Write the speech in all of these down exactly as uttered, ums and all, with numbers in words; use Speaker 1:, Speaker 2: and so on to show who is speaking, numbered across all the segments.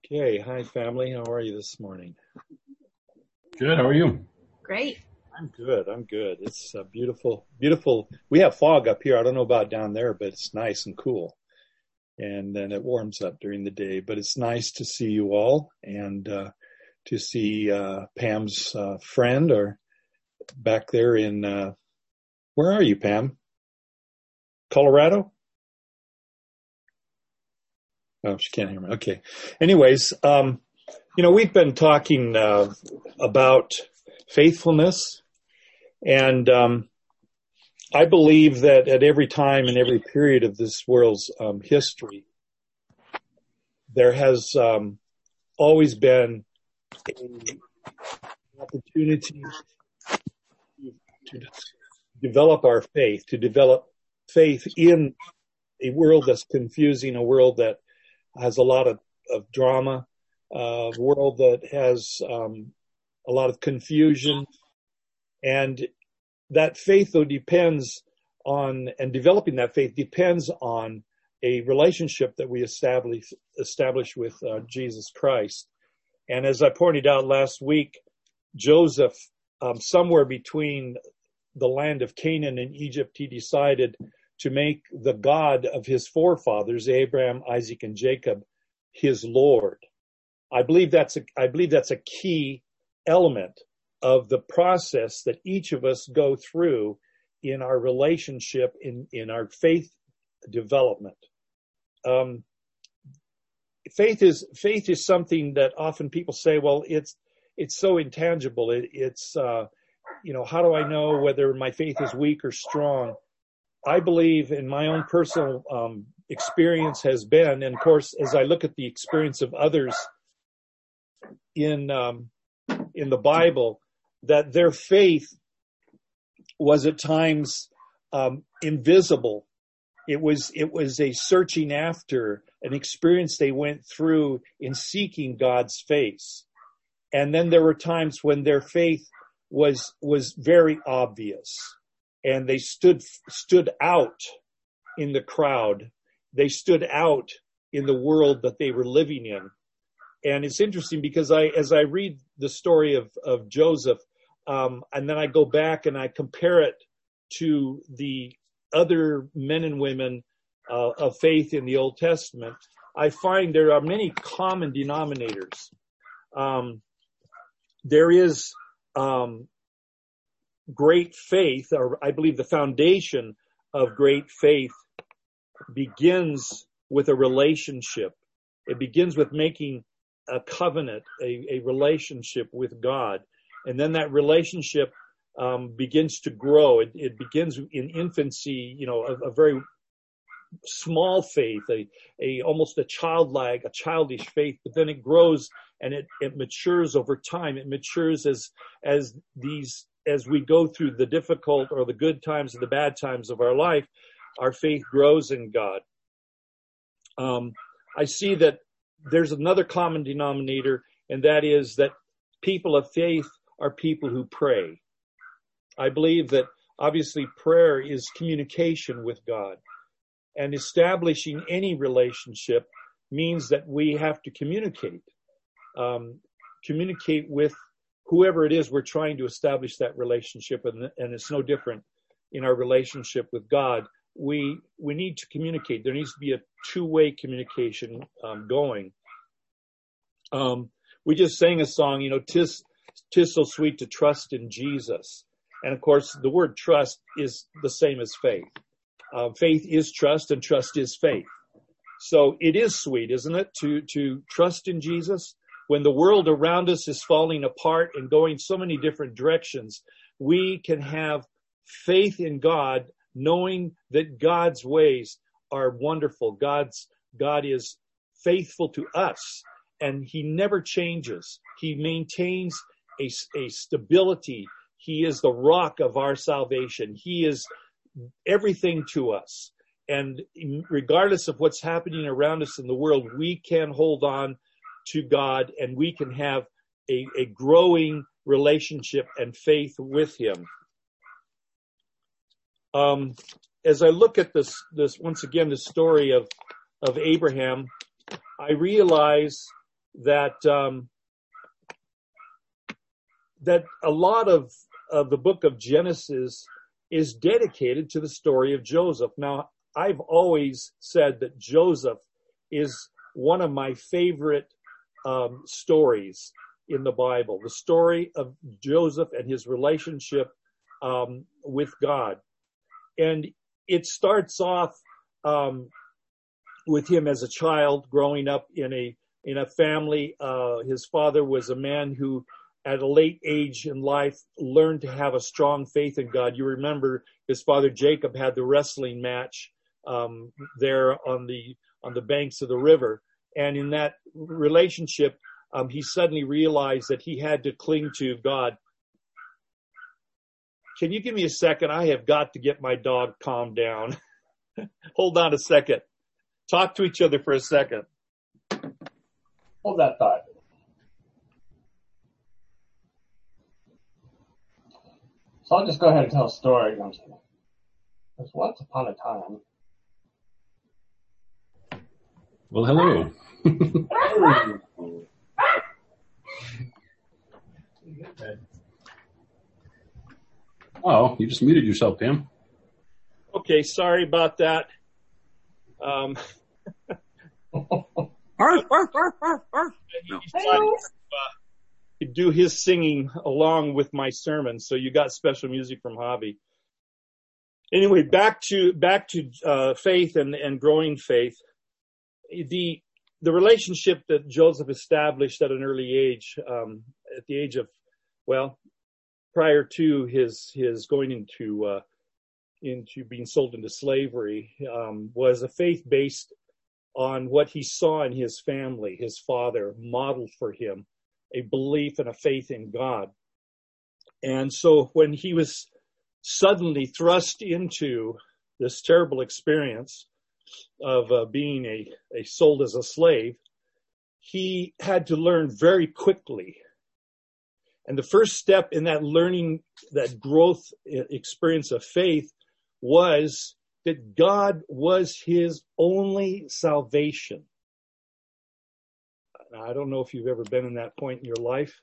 Speaker 1: Okay, hi family. How are you this morning?
Speaker 2: Good. How are you?
Speaker 3: Great.
Speaker 1: I'm good. I'm good. It's uh, beautiful, beautiful. We have fog up here. I don't know about down there, but it's nice and cool. And then it warms up during the day. But it's nice to see you all and uh, to see uh, Pam's uh, friend or back there in, uh, where are you, Pam? Colorado? Oh, she can't hear me. Okay. Anyways, um, you know, we've been talking uh, about faithfulness. And um, I believe that at every time and every period of this world's um, history, there has um, always been an opportunity to, to develop our faith, to develop faith in a world that's confusing, a world that has a lot of, of drama, a world that has um, a lot of confusion. And that faith, though, depends on, and developing that faith depends on a relationship that we establish, establish with uh, Jesus Christ. And as I pointed out last week, Joseph, um, somewhere between the land of Canaan and Egypt, he decided to make the God of his forefathers, Abraham, Isaac, and Jacob, his Lord. I believe that's a, I believe that's a key element of the process that each of us go through in our relationship, in, in our faith development. Um, faith is, faith is something that often people say, well, it's, it's so intangible. It, it's, uh, you know, how do I know whether my faith is weak or strong? I believe in my own personal, um, experience has been, and of course, as I look at the experience of others in, um, in the Bible, that their faith was at times um, invisible. It was it was a searching after, an experience they went through in seeking God's face. And then there were times when their faith was was very obvious, and they stood stood out in the crowd. They stood out in the world that they were living in. And it's interesting because I, as I read the story of, of Joseph, um, and then I go back and I compare it to the other men and women uh, of faith in the Old Testament, I find there are many common denominators. Um, there is um, great faith, or I believe the foundation of great faith begins with a relationship. It begins with making a covenant, a, a relationship with God. And then that relationship um, begins to grow. It, it begins in infancy, you know, a, a very small faith, a, a almost a childlike, a childish faith, but then it grows and it, it matures over time. It matures as, as these, as we go through the difficult or the good times and the bad times of our life, our faith grows in God. Um, I see that there's another common denominator, and that is that people of faith are people who pray. I believe that obviously prayer is communication with God, and establishing any relationship means that we have to communicate, um, communicate with whoever it is we're trying to establish that relationship, and, and it's no different in our relationship with God. We we need to communicate. There needs to be a two-way communication um, going. Um, we just sang a song, you know, tis tis so sweet to trust in Jesus, and of course, the word trust is the same as faith. Uh, faith is trust, and trust is faith. So it is sweet, isn't it, to to trust in Jesus when the world around us is falling apart and going so many different directions. We can have faith in God, knowing that God's ways are wonderful. God's, God is faithful to us, and he never changes. He maintains a, a stability. He is the rock of our salvation. He is everything to us. And regardless of what's happening around us in the world, we can hold on to God, and we can have a, a growing relationship and faith with him. Um, as I look at this, this once again, the story of, of Abraham, I realize that um, that a lot of, of the book of Genesis is dedicated to the story of Joseph. Now, I've always said that Joseph is one of my favorite um, stories in the Bible, the story of Joseph and his relationship um, with God. And it starts off um, with him as a child growing up in a in a family. Uh, his father was a man who, at a late age in life, learned to have a strong faith in God. You remember his father Jacob had the wrestling match um, there on the on the banks of the river, and in that relationship, um, he suddenly realized that he had to cling to God. Can you give me a second? I have got to get my dog calmed down. Hold on a second. Talk to each other for a second.
Speaker 2: Hold that thought. So I'll just go ahead and tell a story. There's once upon a time. Well, hello. Oh, you just muted yourself, Pam.
Speaker 1: Okay, sorry about that. Um, he decided to do his singing along with my sermon, so you got special music from Javi. Anyway, back to back to uh, faith and, and growing faith. The the relationship that Joseph established at an early age, um, at the age of, well, prior to his his going into uh, into being sold into slavery, um, was a faith based on what he saw in his family. His father modeled for him a belief and a faith in God. And so when he was suddenly thrust into this terrible experience of uh, being a, a sold as a slave, he had to learn very quickly. And the first step in that learning, that growth experience of faith, was that God was his only salvation. Now, I don't know if you've ever been in that point in your life.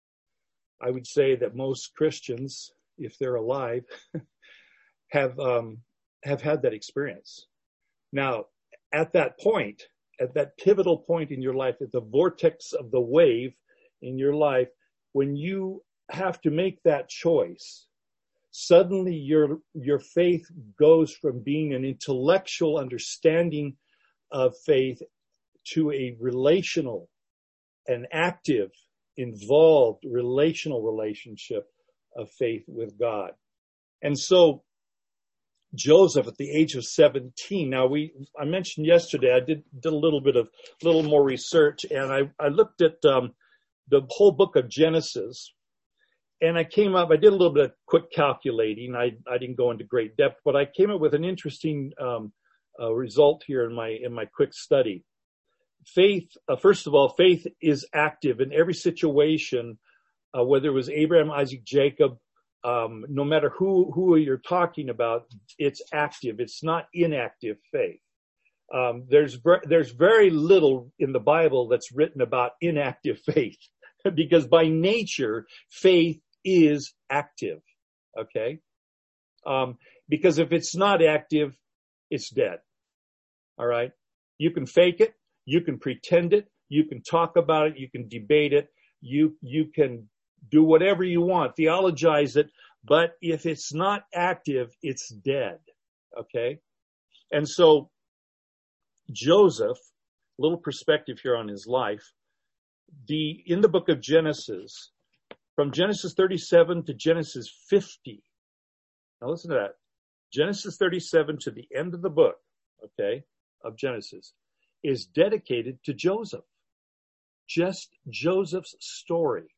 Speaker 1: I would say that most Christians, if they're alive, have um, have had that experience. Now, at that point, at that pivotal point in your life, at the vortex of the wave in your life, when you have to make that choice, suddenly your your faith goes from being an intellectual understanding of faith to a relational, an active, involved relational relationship of faith with God. And so Joseph, at the age of seventeen, now we, I mentioned yesterday, I did, did a little bit of, little more research, and I, I looked at um, the whole book of Genesis, and I came up, I did a little bit of quick calculating. I, I didn't go into great depth, but I came up with an interesting um, uh, result here in my, in my quick study. Faith, uh, first of all, faith is active in every situation, uh, whether it was Abraham, Isaac, Jacob, um, no matter who, who you're talking about, it's active. It's not inactive faith. Um, there's, ver- there's very little in the Bible that's written about inactive faith because by nature, faith is active. Okay. Um, because if it's not active, it's dead. All right. You can fake it. You can pretend it. You can talk about it. You can debate it. You, you can do whatever you want, theologize it. But if it's not active, it's dead. Okay. And so Joseph, a little perspective here on his life, the, in the book of Genesis, from Genesis thirty-seven to Genesis fifty. Now listen to that. Genesis thirty-seven to the end of the book, okay, of Genesis, is dedicated to Joseph. Just Joseph's story.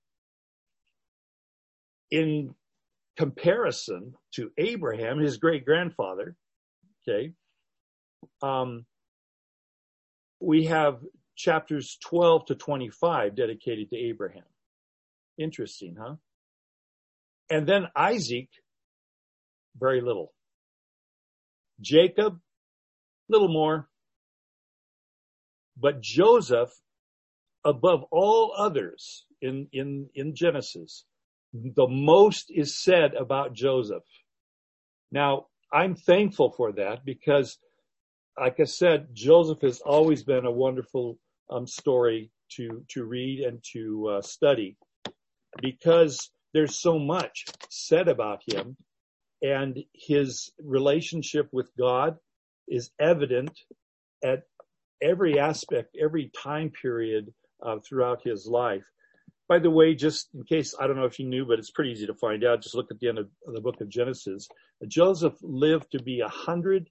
Speaker 1: In comparison to Abraham, his great-grandfather, okay, um, we have chapters twelve to twenty-five dedicated to Abraham. Interesting, huh? And then Isaac, very little. Jacob, little more. But Joseph, above all others in, in, in Genesis, the most is said about Joseph. Now, I'm thankful for that because, like I said, Joseph has always been a wonderful um, story to, to read and to uh, study, because there's so much said about him, and his relationship with God is evident at every aspect, every time period uh, throughout his life. By the way, just in case, I don't know if you knew, but it's pretty easy to find out. Just look at the end of the book of Genesis. Joseph lived to be one hundred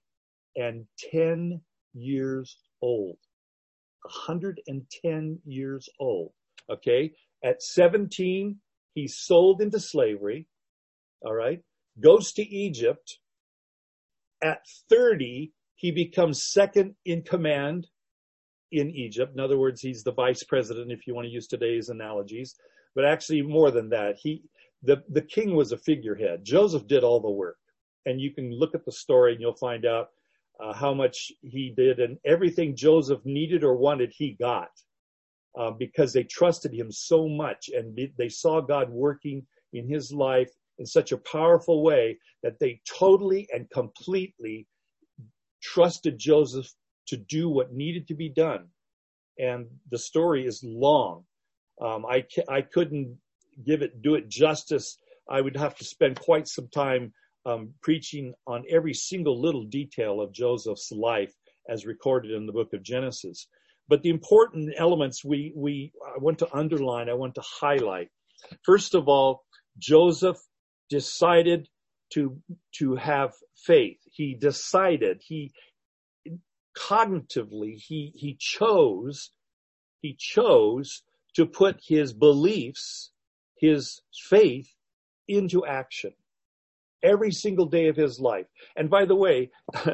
Speaker 1: ten years old. one hundred ten years old. Okay? At seventeen, he's sold into slavery. All right? Goes to Egypt. At thirty, he becomes second in command in Egypt. In other words, he's the vice president, if you want to use today's analogies. But actually more than that, he, the, the king was a figurehead. Joseph did all the work. And you can look at the story and you'll find out uh, how much he did, and everything Joseph needed or wanted, he got uh, because they trusted him so much, and they saw God working in his life in such a powerful way that they totally and completely trusted Joseph to do what needed to be done. And the story is long. Um, I, I couldn't give it, do it justice. I would have to spend quite some time um, preaching on every single little detail of Joseph's life as recorded in the book of Genesis. But the important elements we, we, I want to underline, I want to highlight. First of all, Joseph decided to, to have faith. He decided, he, cognitively, he, he chose, he chose to put his beliefs, his faith into action every single day of his life. And by the way,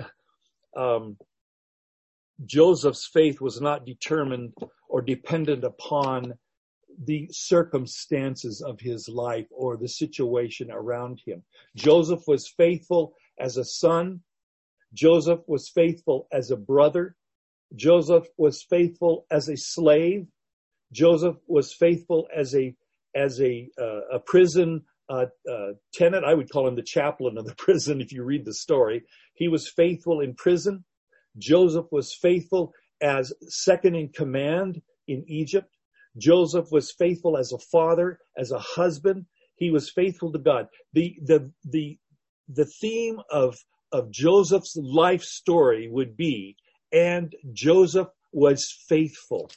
Speaker 1: um, Joseph's faith was not determined or dependent upon the circumstances of his life or the situation around him. Joseph was faithful as a son. Joseph was faithful as a brother. Joseph was faithful as a slave. Joseph was faithful as a as a uh, a prison uh, uh, tenant. I would call him the chaplain of the prison if you read the story. He was faithful in prison. Joseph was faithful as second in command in Egypt. Joseph was faithful as a father, as a husband. He was faithful to God. The the the the theme of of Joseph's life story would be, and Joseph was faithful.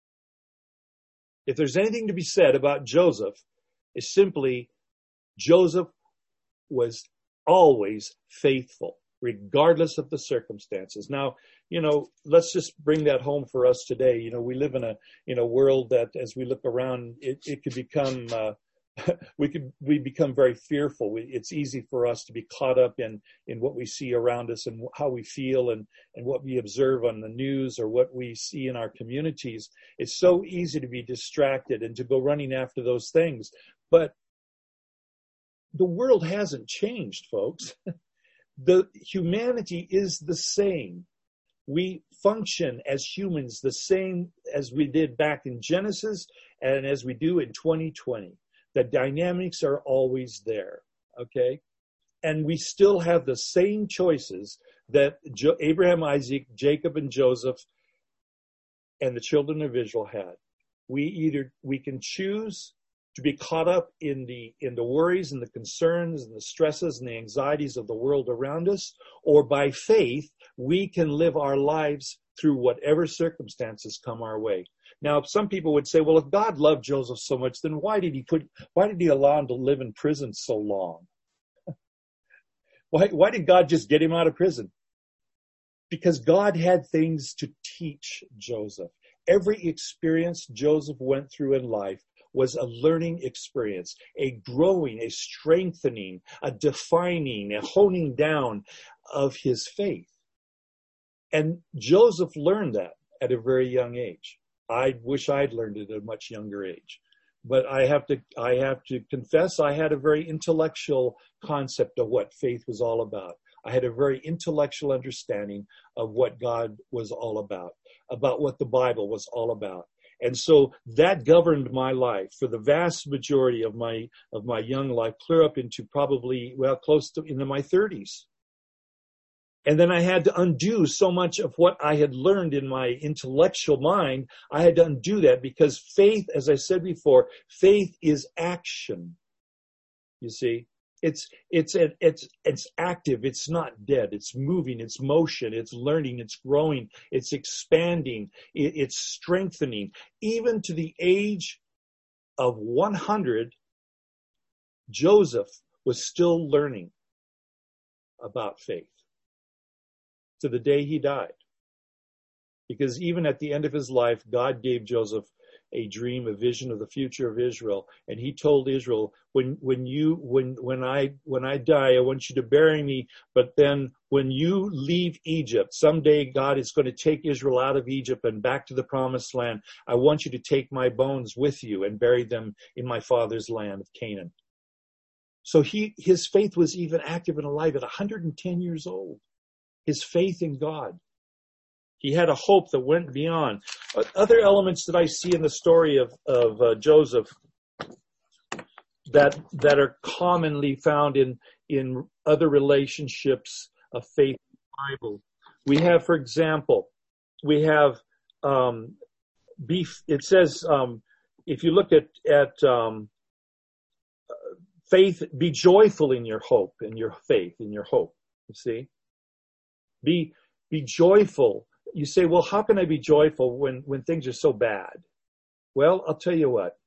Speaker 1: If there's anything to be said about Joseph, it's simply Joseph was always faithful, regardless of the circumstances. Now, you know, let's just bring that home for us today. You know, we live in a in a world that, as we look around, it, it could become uh, we could we become very fearful. We, it's easy for us to be caught up in in what we see around us and how we feel and and what we observe on the news or what we see in our communities. It's so easy to be distracted and to go running after those things. But the world hasn't changed, folks. The humanity is the same. We function as humans the same as we did back in Genesis and as we do in twenty twenty. The dynamics are always there, okay? And we still have the same choices that jo- Abraham, Isaac, Jacob, and Joseph and the children of Israel had. We either, we can choose to be caught up in the in the worries and the concerns and the stresses and the anxieties of the world around us, or by faith, we can live our lives through whatever circumstances come our way. Now, some people would say, well, if God loved Joseph so much, then why did he put why did he allow him to live in prison so long? why why did God just get him out of prison? Because God had things to teach Joseph. Every experience Joseph went through in life was a learning experience, a growing, a strengthening, a defining, a honing down of his faith. And Joseph learned that at a very young age. I wish I'd learned it at a much younger age. But I have to, I have to confess I had a very intellectual concept of what faith was all about. I had a very intellectual understanding of what God was all about, about what the Bible was all about. And so that governed my life for the vast majority of my of my young life, clear up into probably, well, close to into my thirties. And then I had to undo so much of what I had learned in my intellectual mind. I had to undo that because faith, as I said before, faith is action. You see, it's, it's, it's, it's active. It's not dead. It's moving. It's motion. It's learning. It's growing. It's expanding. It's strengthening. Even to the age of one hundred, Joseph was still learning about faith to the day he died. Because even at the end of his life, God gave Joseph a dream, a vision of the future of Israel. And he told Israel, when, when you, when, when I, when I die, I want you to bury me. But then when you leave Egypt, someday God is going to take Israel out of Egypt and back to the promised land. I want you to take my bones with you and bury them in my father's land of Canaan. So he, his faith was even active and alive at one hundred ten years old. His faith in God. He had a hope that went beyond. Other elements that I see in the story of, of uh, Joseph that that are commonly found in, in other relationships of faith in the Bible. We have, for example, we have, um, beef, it says, um, if you look at, at um, faith, be joyful in your hope, in your faith, in your hope, you see. Be, be joyful. You say, well, how can I be joyful when, when things are so bad? Well, I'll tell you what.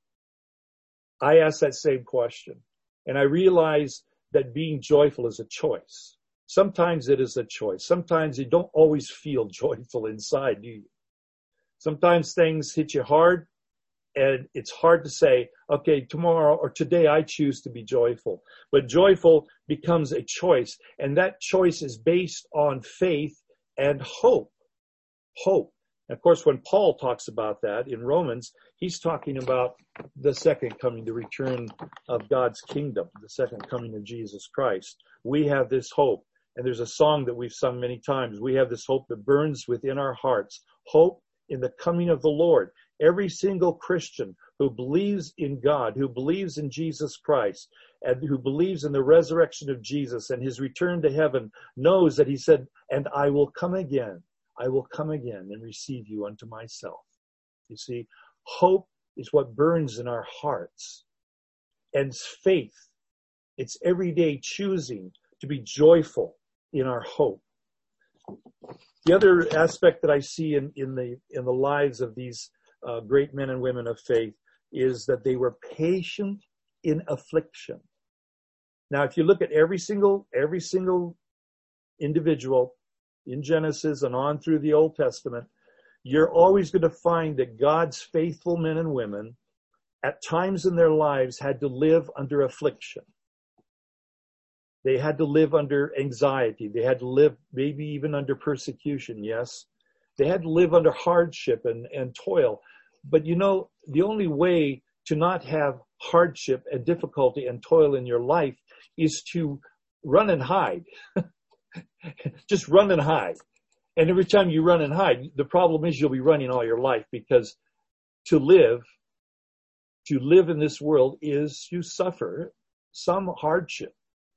Speaker 1: I asked that same question, and I realized that being joyful is a choice. Sometimes it is a choice. Sometimes you don't always feel joyful inside, do you? Sometimes things hit you hard, and it's hard to say, okay, tomorrow or today I choose to be joyful. But joyful becomes a choice, and that choice is based on faith and hope. Hope. And of course, when Paul talks about that in Romans, he's talking about the second coming, the return of God's kingdom, the second coming of Jesus Christ. We have this hope. And there's a song that we've sung many times. We have this hope that burns within our hearts. Hope in the coming of the Lord. Every single Christian who believes in God, who believes in Jesus Christ, and who believes in the resurrection of Jesus and his return to heaven, knows that he said, and I will come again. I will come again and receive you unto myself. You see, hope is what burns in our hearts. And faith, it's every day choosing to be joyful in our hope. The other aspect that I see in, in the in the lives of these uh, great men and women of faith is that they were patient in affliction. Now, if you look at every single every single individual in Genesis and on through the Old Testament, you're always going to find that God's faithful men and women at times in their lives had to live under affliction. They had to live under anxiety. They had to live maybe even under persecution, yes. They had to live under hardship and, and toil. But you know, the only way to not have hardship and difficulty and toil in your life is to run and hide. Just run and hide. And every time you run and hide, the problem is you'll be running all your life, because to live, to live in this world is you suffer some hardship.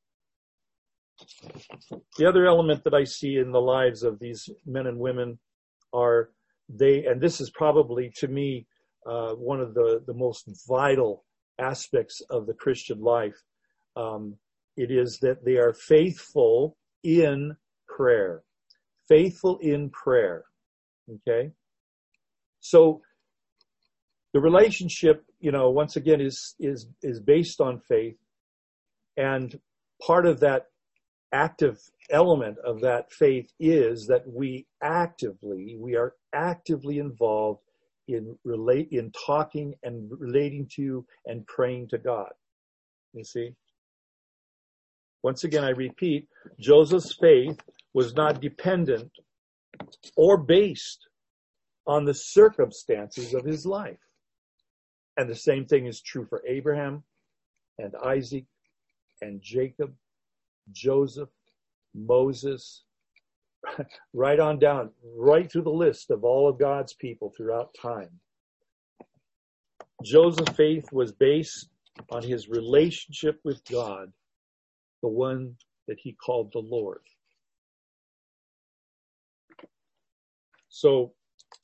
Speaker 1: The other element that I see in the lives of these men and women are they, and this is probably to me uh, one of the, the most vital aspects of the Christian life. Um, it is that they are faithful in prayer. Faithful in prayer. Okay? So the relationship, you know, once again is is is based on faith, and part of that active element of that faith is that we actively, we are actively involved in relate, in talking and relating to and praying to God. You see? Once again, I repeat, Joseph's faith was not dependent or based on the circumstances of his life. And the same thing is true for Abraham and Isaac and Jacob, Joseph, Moses, right on down, right through the list of all of God's people throughout time. Joseph's faith was based on his relationship with God, the one that he called the Lord. So,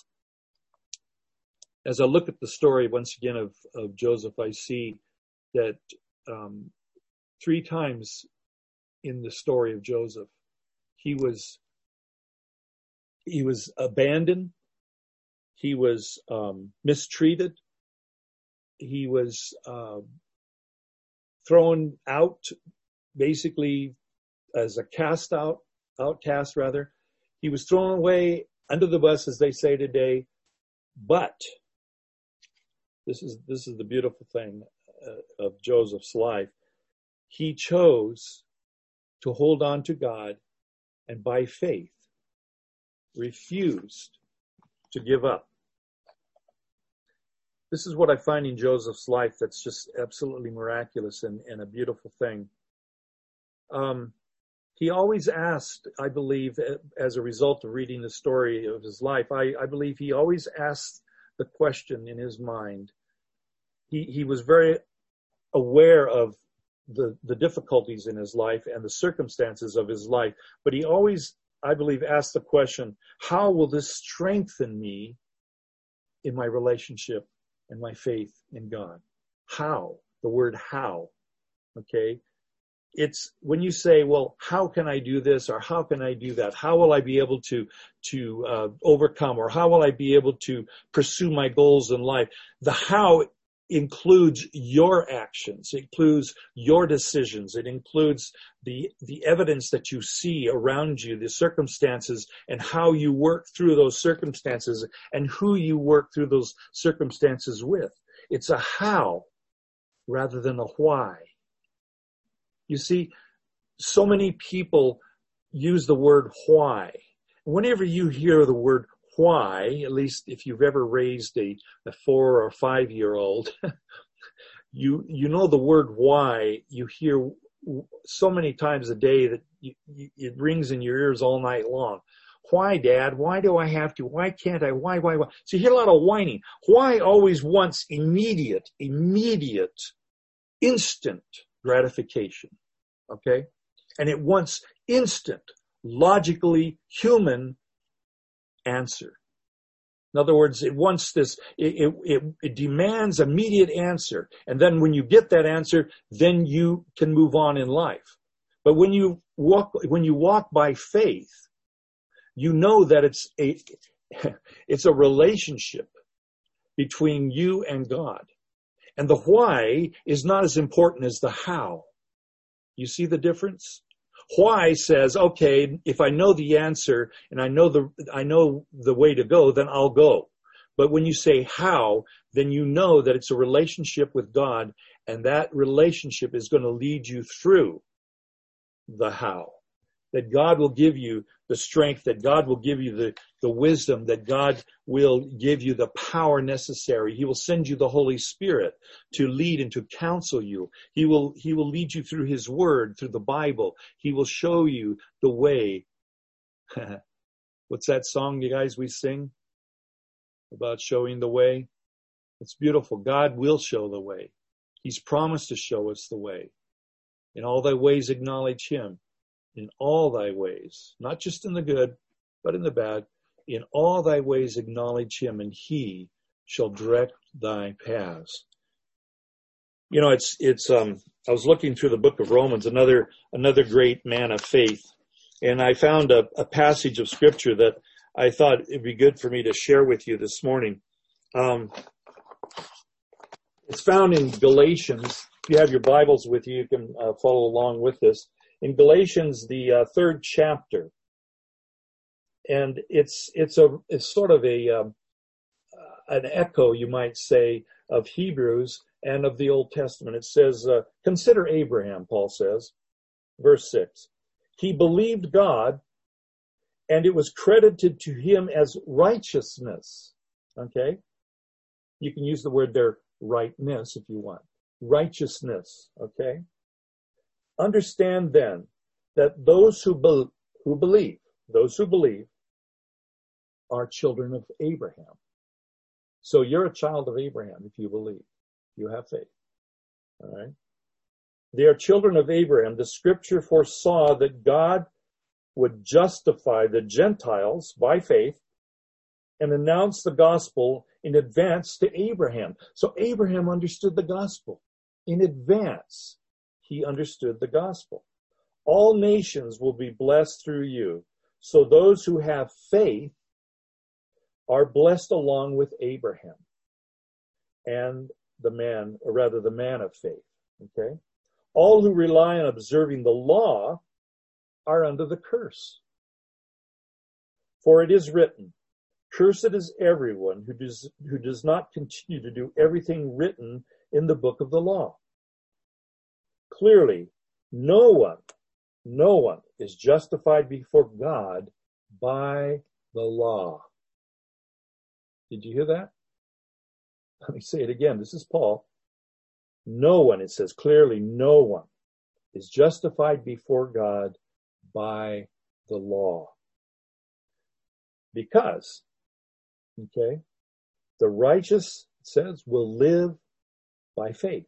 Speaker 1: as I look at the story once again of, of Joseph, I see that um, three times in the story of Joseph, he was he was abandoned, he was um, mistreated, he was uh, thrown out, basically as a cast out, outcast rather. He was thrown away under the bus, as they say today. But this is this is the beautiful thing uh, of Joseph's life. He chose to hold on to God, and by faith refused to give up. This is what I find in Joseph's life that's just absolutely miraculous and, and a beautiful thing. Um, he always asked, I believe, as a result of reading the story of his life, I, I believe he always asked the question in his mind. He, he was very aware of the, the difficulties in his life and the circumstances of his life, but he always, I believe, asked the question, how will this strengthen me in my relationship and my faith in God? How? The word how. Okay? It's when you say, well, how can I do this or how can I do that? How will I be able to, to uh, overcome, or how will I be able to pursue my goals in life? The how includes your actions. It includes your decisions. It includes the, the evidence that you see around you, the circumstances, and how you work through those circumstances and who you work through those circumstances with. It's a how rather than a why. You see, so many people use the word why. Whenever you hear the word why, at least if you've ever raised a, a four or five year old, you you know the word why you hear so many times a day that you, you, it rings in your ears all night long. Why, Dad? Why do I have to? Why can't I? Why, why, why? So you hear a lot of whining. Why always wants immediate, immediate, instant gratification, okay? And it wants instant, logically human answer. In other words, it wants this, it, it, it demands immediate answer. And then when you get that answer, then you can move on in life. But when you walk, when you walk by faith, you know that it's a, it's a relationship between you and God. And the why is not as important as the how. You see the difference? Why says, okay, if I know the answer and I know the, I know the way to go, then I'll go. But when you say how, then you know that it's a relationship with God, and that relationship is going to lead you through the how. That God will give you the strength, that God will give you the, the wisdom, that God will give you the power necessary. He will send you the Holy Spirit to lead and to counsel you. He will, he will lead you through His Word, through the Bible. He will show you the way. What's that song, you guys, we sing about showing the way? It's beautiful. God will show the way. He's promised to show us the way. In all thy ways acknowledge Him. In all thy ways, not just in the good, but in the bad, in all thy ways acknowledge Him, and He shall direct thy paths. You know, it's, it's, um, I was looking through the book of Romans, another, another great man of faith, and I found a, a passage of scripture that I thought it'd be good for me to share with you this morning. Um, it's found in Galatians. If you have your Bibles with you, you can uh, follow along with this. In Galatians, the uh, third chapter, and it's it's a it's sort of a um, uh, an echo, you might say, of Hebrews and of the Old Testament. It says, uh, "Consider Abraham," Paul says, verse six. "He believed God, and it was credited to him as righteousness." Okay, you can use the word there, rightness, if you want, righteousness. Okay. Understand then that those who, be, who believe, those who believe are children of Abraham. So you're a child of Abraham if you believe. You have faith. All right. They are children of Abraham. The scripture foresaw that God would justify the Gentiles by faith and announce the gospel in advance to Abraham. So Abraham understood the gospel. In advance, he understood the gospel. All nations will be blessed through you. So those who have faith are blessed along with Abraham and the man, or rather the man of faith. Okay? All who rely on observing the law are under the curse. For it is written, cursed is everyone who does, who does not continue to do everything written in the book of the law. Clearly, no one, no one is justified before God by the law. Did you hear that? Let me say it again. This is Paul. No one, it says clearly, no one is justified before God by the law. Because, okay, the righteous, it says, will live by faith.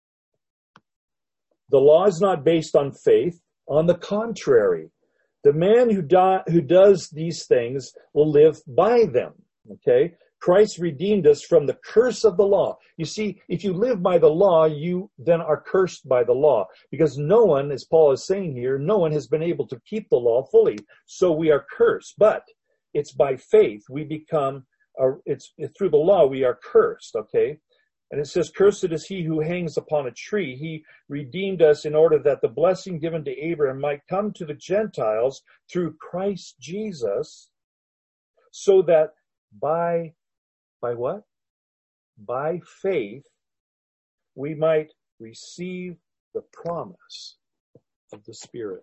Speaker 1: The law is not based on faith. On the contrary, the man who, do, who does these things will live by them. Okay? Christ redeemed us from the curse of the law. You see, if you live by the law, you then are cursed by the law. Because no one, as Paul is saying here, no one has been able to keep the law fully. So we are cursed. But it's by faith we become, uh, it's, it's through the law we are cursed, okay? And it says, cursed is he who hangs upon a tree. He redeemed us in order that the blessing given to Abraham might come to the Gentiles through Christ Jesus, so that by, by what? By faith, we might receive the promise of the Spirit.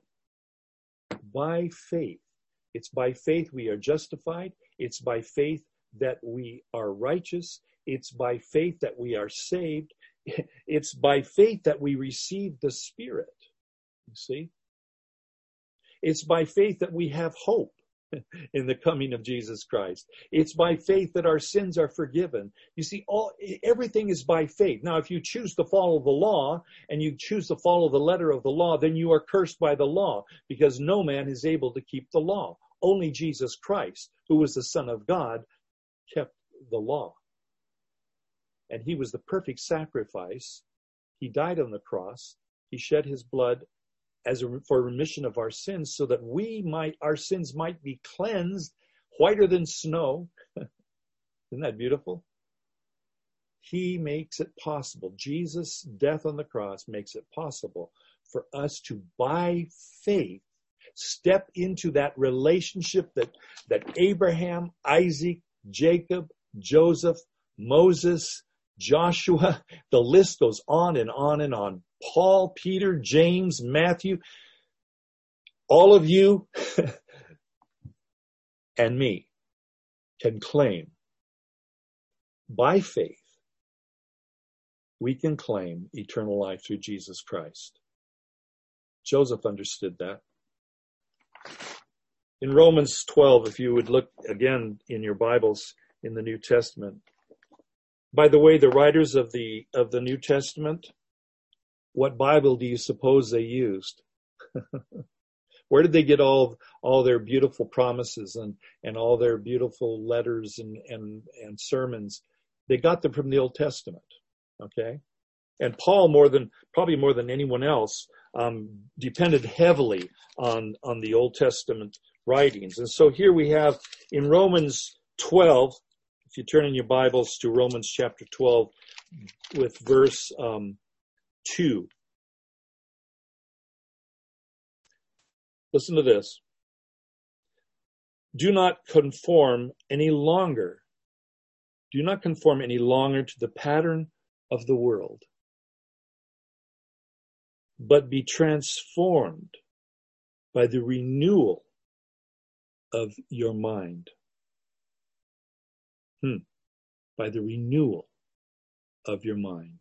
Speaker 1: By faith. It's by faith we are justified. It's by faith that we are righteous. It's by faith that we are saved. It's by faith that we receive the Spirit. You see? It's by faith that we have hope in the coming of Jesus Christ. It's by faith that our sins are forgiven. You see, all everything is by faith. Now, if you choose to follow the law and you choose to follow the letter of the law, then you are cursed by the law, because no man is able to keep the law. Only Jesus Christ, who was the Son of God, kept the law. And he was the perfect sacrifice. He died on the cross. He shed his blood as a, for remission of our sins, so that we might, our sins might be cleansed, whiter than snow. Isn't that beautiful? He makes it possible. Jesus' death on the cross makes it possible for us to, by faith, step into that relationship that, that Abraham, Isaac, Jacob, Joseph, Moses, Joshua, the list goes on and on and on. Paul, Peter, James, Matthew, all of you and me can claim by faith, we can claim eternal life through Jesus Christ. Joseph understood that. In Romans twelve, if you would look again in your Bibles in the New Testament. By the way, the writers of the of the New Testament, what Bible do you suppose they used? Where did they get all all their beautiful promises and, and all their beautiful letters and, and, and sermons? They got them from the Old Testament, okay? And Paul, more than probably more than anyone else, um, depended heavily on, on the Old Testament writings. And so here we have in Romans twelve, if you turn in your Bibles to Romans chapter twelve with verse um, two. Listen to this. Do not conform any longer. Do not conform any longer to the pattern of the world, but be transformed by the renewal of your mind. Hmm. By the renewal of your mind.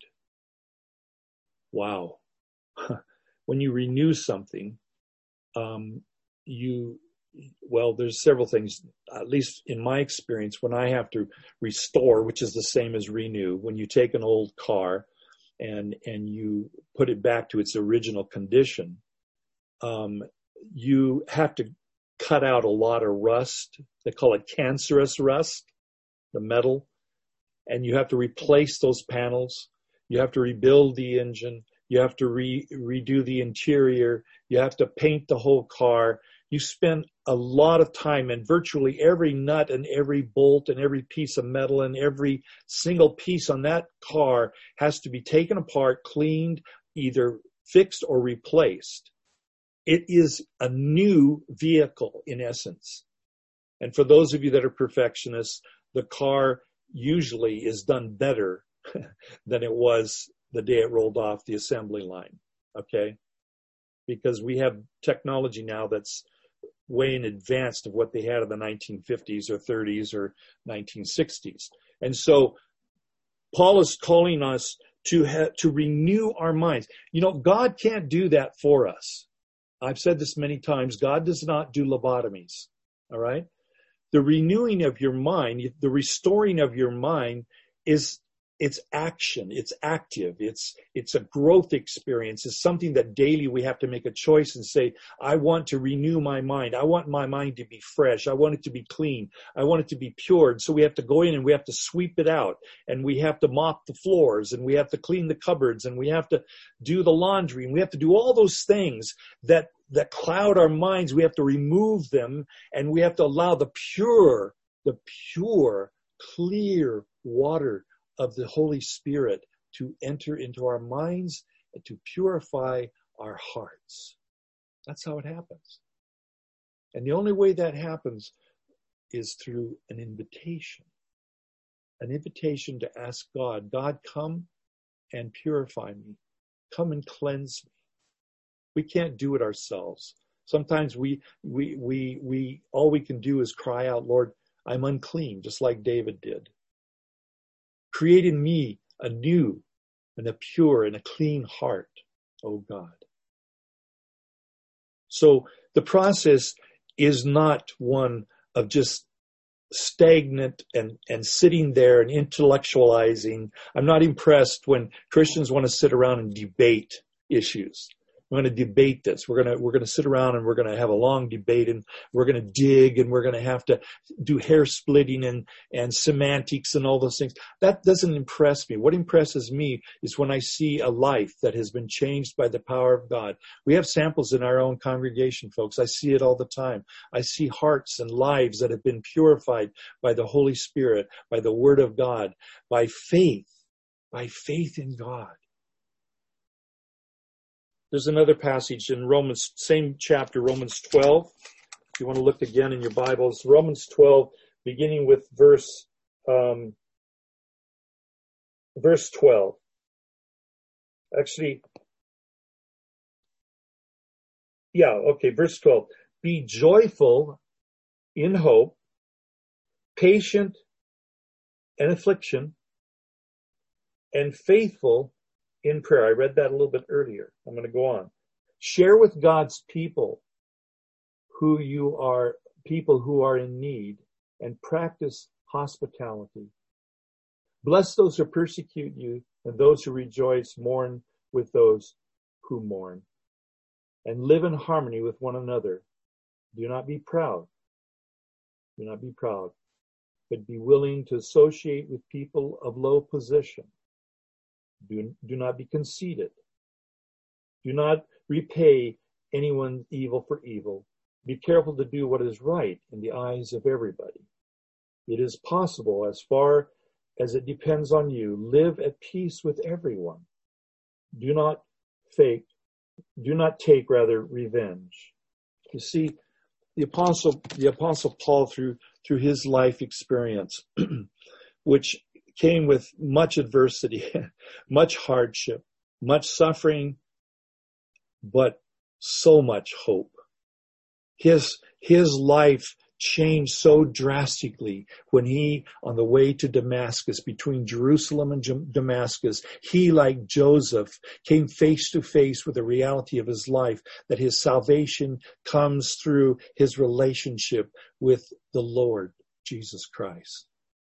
Speaker 1: Wow. When you renew something, um, you well, there's several things, at least in my experience, when I have to restore, which is the same as renew, when you take an old car and, and you put it back to its original condition, um, you have to cut out a lot of rust. They call it cancerous rust, the metal, and you have to replace those panels. You have to rebuild the engine. You have to re- redo the interior. You have to paint the whole car. You spend a lot of time, and virtually every nut and every bolt and every piece of metal and every single piece on that car has to be taken apart, cleaned, either fixed or replaced. It is a new vehicle in essence. And for those of you that are perfectionists, the car usually is done better than it was the day it rolled off the assembly line, okay? Because we have technology now that's way in advance of what they had in the nineteen fifties or thirties or nineteen sixties. And so Paul is calling us to ha- to renew our minds. You know, God can't do that for us. I've said this many times. God does not do lobotomies, all right? The renewing of your mind, the restoring of your mind is, it's action, it's active, it's it's a growth experience. It's something that daily we have to make a choice and say, I want to renew my mind. I want my mind to be fresh. I want it to be clean. I want it to be pure. And so we have to go in and we have to sweep it out, and we have to mop the floors, and we have to clean the cupboards, and we have to do the laundry, and we have to do all those things that that cloud our minds. We have to remove them, and we have to allow the pure, the pure, clear water of the Holy Spirit to enter into our minds and to purify our hearts. That's how it happens. And the only way that happens is through an invitation. An invitation to ask God, God, come and purify me. Come and cleanse me. We can't do it ourselves. Sometimes we, we, we, we, all we can do is cry out, Lord, I'm unclean, just like David did. Create in me a new and a pure and a clean heart, O God. So the process is not one of just stagnant and, and sitting there and intellectualizing. I'm not impressed when Christians want to sit around and debate issues. We're going to debate this. We're going to, we're going to sit around and we're going to have a long debate, and we're going to dig, and we're going to have to do hair splitting and, and semantics and all those things. That doesn't impress me. What impresses me is when I see a life that has been changed by the power of God. We have samples in our own congregation, folks. I see it all the time. I see hearts and lives that have been purified by the Holy Spirit, by the Word of God, by faith, by faith in God. There's another passage in Romans, same chapter, Romans twelve. If you want to look again in your Bibles, Romans twelve, beginning with verse um, verse twelve. Actually, yeah, okay, verse twelve. Be joyful in hope, patient in affliction, and faithful in prayer. I read that a little bit earlier. I'm going to go on. Share with God's people who you are, people who are in need, and practice hospitality. Bless those who persecute you, and those who rejoice, mourn with those who mourn. And live in harmony with one another. Do not be proud. Do not be proud, but be willing to associate with people of low position. Do, do not be conceited. Do not repay anyone evil for evil. Be careful to do what is right in the eyes of everybody. It is possible, as far as it depends on you, live at peace with everyone. Do not fake, do not take rather revenge. You see, the apostle, the apostle Paul, through through his life experience, which came with much adversity, much hardship, much suffering, but so much hope. His, his life changed so drastically when he, on the way to Damascus, between Jerusalem and Damascus, he, like Joseph, came face to face with the reality of his life, that his salvation comes through his relationship with the Lord Jesus Christ.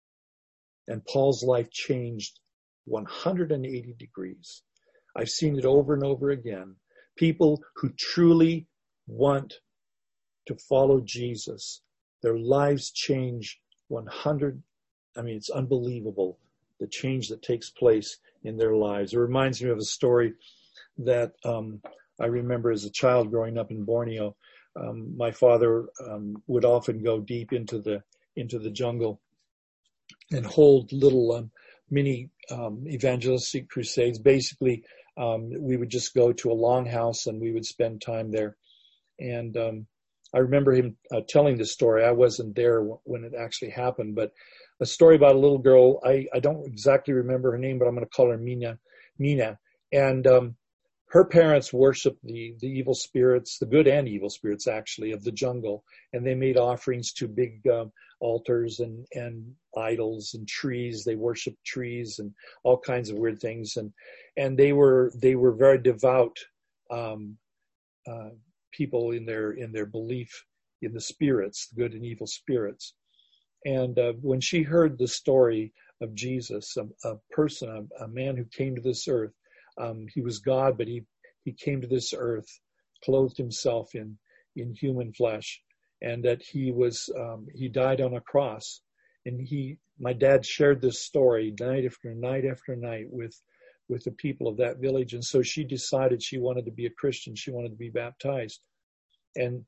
Speaker 1: And Paul's life changed one hundred eighty degrees. I've seen it over and over again. People who truly want to follow Jesus, their lives change one hundred. I mean, it's unbelievable, the change that takes place in their lives. It reminds me of a story that um, I remember as a child growing up in Borneo. Um, my father um, would often go deep into the into the jungle and hold little um, mini um, evangelistic crusades. Basically, um, we would just go to a longhouse and we would spend time there. And um, I remember him uh, telling this story. I wasn't there w- when it actually happened, but a story about a little girl. I, I don't exactly remember her name, but I'm going to call her Mina. Mina. And um, her parents worshiped the, the evil spirits, the good and evil spirits, actually, of the jungle. And they made offerings to big um, altars and, and idols and trees. They worshiped trees and all kinds of weird things. And and they were they were very devout um, uh, people in their in their belief in the spirits, the good and evil spirits. And uh, when she heard the story of Jesus, a, a person, a, a man who came to this earth, um, he was God, but he, he came to this earth, clothed himself in, in human flesh, and that he was, um, he died on a cross. And he, my dad shared this story night after night after night with, with the people of that village. And so she decided she wanted to be a Christian. She wanted to be baptized. And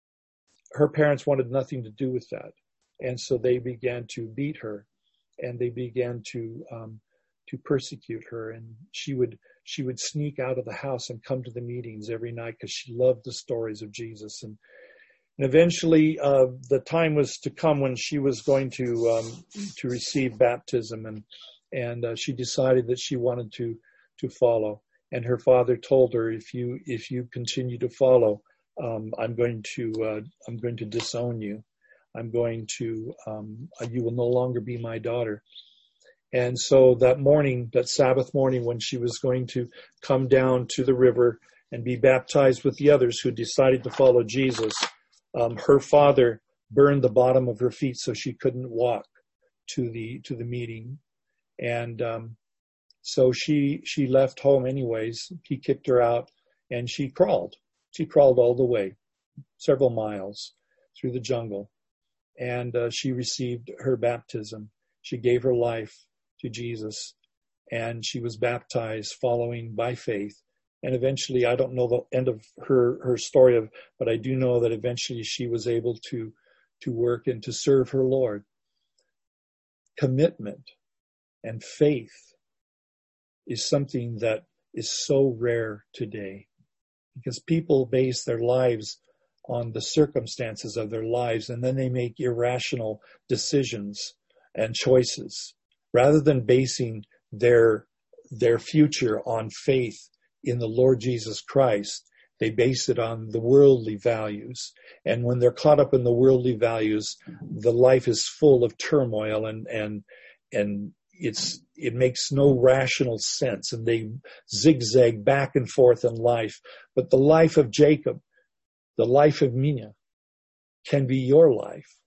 Speaker 1: her parents wanted nothing to do with that. And so they began to beat her, and they began to um, to persecute her. And she would she would sneak out of the house and come to the meetings every night because she loved the stories of Jesus. And, and eventually, uh, the time was to come when she was going to um, to receive baptism, and and uh, she decided that she wanted to to follow. And her father told her, if you if you continue to follow, um, I'm going to uh, I'm going to disown you. I'm going to, um, you will no longer be my daughter. And so that morning, that Sabbath morning, when she was going to come down to the river and be baptized with the others who decided to follow Jesus, um, her father burned the bottom of her feet so she couldn't walk to the to the meeting. And um, so she she left home anyways. He kicked her out, and she crawled. She crawled all the way, several miles through the jungle. And uh, she received her baptism. She gave her life to Jesus, and she was baptized following by faith. And eventually, I don't know the end of her, her story, of, but I do know that eventually she was able to, to work and to serve her Lord. Commitment and faith is something that is so rare today, because people base their lives on the circumstances of their lives, and then they make irrational decisions and choices rather than basing their their future on faith in the Lord Jesus Christ. They base it on the worldly values, and when they're caught up in the worldly values, the life is full of turmoil, and and and it's it makes no rational sense, and they zigzag back and forth in life. But the life of Jacob, the life of Mina, can be your life.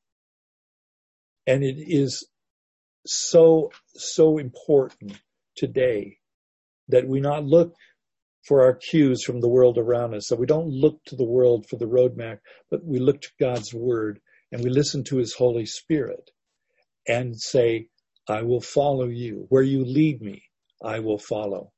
Speaker 1: And it is so, so important today that we not look for our cues from the world around us, that we don't look to the world for the roadmap, but we look to God's word and we listen to his Holy Spirit and say, I will follow you. Where you lead me, I will follow.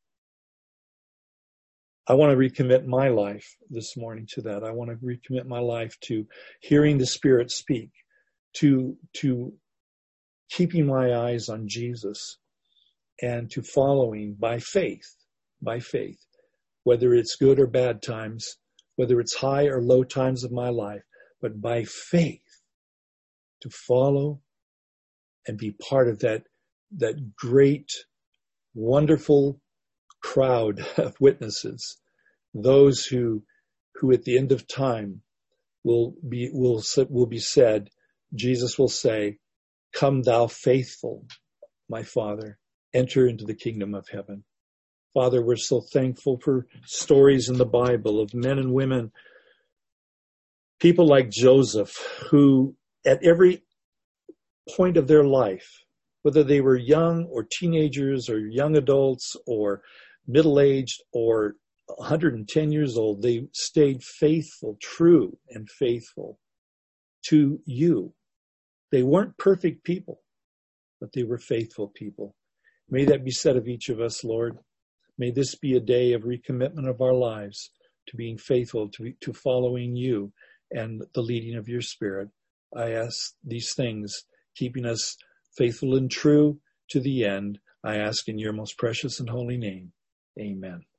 Speaker 1: I want to recommit my life this morning to that. I want to recommit my life to hearing the Spirit speak, to, to keeping my eyes on Jesus, and to following by faith, by faith, whether it's good or bad times, whether it's high or low times of my life, but by faith to follow and be part of that, that great, wonderful crowd of witnesses, those who, who at the end of time will be, will, will be said, Jesus will say, "Come thou faithful, my Father, enter into the kingdom of heaven." Father, we're so thankful for stories in the Bible of men and women, people like Joseph, who at every point of their life, whether they were young or teenagers or young adults or middle-aged or one hundred ten years old, they stayed faithful, true and faithful to you. They weren't perfect people, but they were faithful people. May that be said of each of us, Lord. May this be a day of recommitment of our lives to being faithful, to, to following you and the leading of your Spirit. I ask these things, keeping us faithful and true to the end. I ask in your most precious and holy name. Amen.